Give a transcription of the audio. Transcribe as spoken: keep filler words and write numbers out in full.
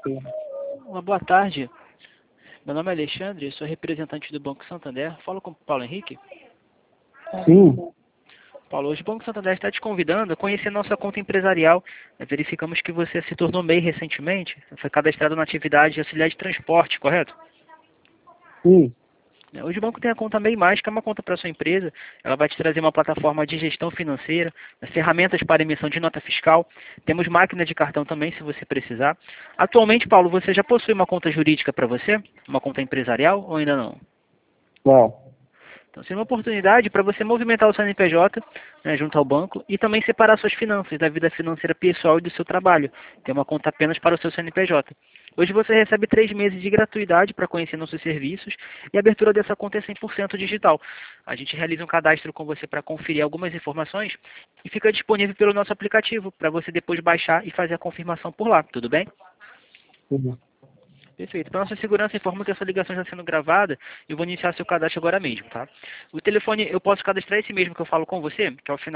Uma boa tarde. Meu nome é Alexandre, sou representante do Banco Santander. Falo com o Paulo Henrique. Sim, Paulo, hoje o Banco Santander está te convidando a conhecer nossa conta empresarial. Verificamos que você se tornou M E I recentemente. Foi cadastrado na atividade de auxiliar de transporte, correto? sim. Hoje o banco tem a conta M E I Mais, que é uma conta para a sua empresa. Ela vai te trazer uma plataforma de gestão financeira, ferramentas para emissão de nota fiscal. Temos máquina de cartão também, se você precisar. Atualmente, Paulo, você já possui uma conta jurídica para você? Uma conta empresarial ou ainda não? Não. Então, seria uma oportunidade para você movimentar o C N P J, né, junto ao banco e também separar suas finanças da vida financeira pessoal e do seu trabalho. Ter uma conta apenas para o seu C N P J. Hoje você recebe três meses de gratuidade para conhecer nossos serviços e a abertura dessa conta é cem por cento digital. A gente realiza um cadastro com você para conferir algumas informações e fica disponível pelo nosso aplicativo para você depois baixar e fazer a confirmação por lá. Tudo bem? Sim. Perfeito. Para nossa segurança, informo que essa ligação está sendo gravada e eu vou iniciar seu cadastro agora mesmo, tá? O telefone, eu posso cadastrar esse mesmo que eu falo com você, que é o final